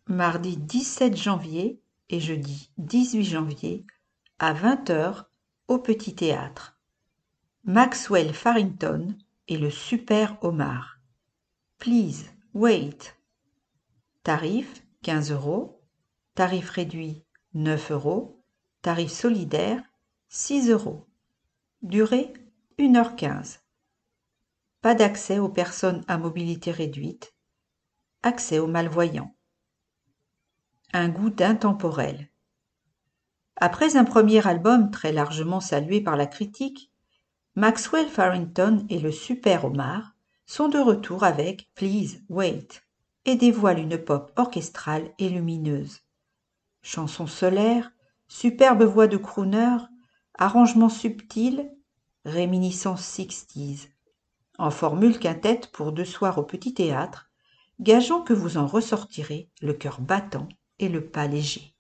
mardi 17 janvier et jeudi 18 janvier à 20h au Petit Théâtre. Maxwell Farrington et le Super Homard. Please wait. Tarif 15 €, tarif réduit 9 €, tarif solidaire 6 €. Durée 1h15. Pas d'accès aux personnes à mobilité réduite. Accès aux malvoyants. Un goût d'intemporel. Après un premier album très largement salué par la critique, Maxwell Farrington et le Super Homard sont de retour avec Please Wait et dévoilent une pop orchestrale et lumineuse. Chansons solaires, superbe voix de crooner, arrangements subtils, réminiscences 60s. En formule quintette pour 2 soirs au Petit Théâtre, gageons que vous en ressortirez le cœur battant et le pas léger.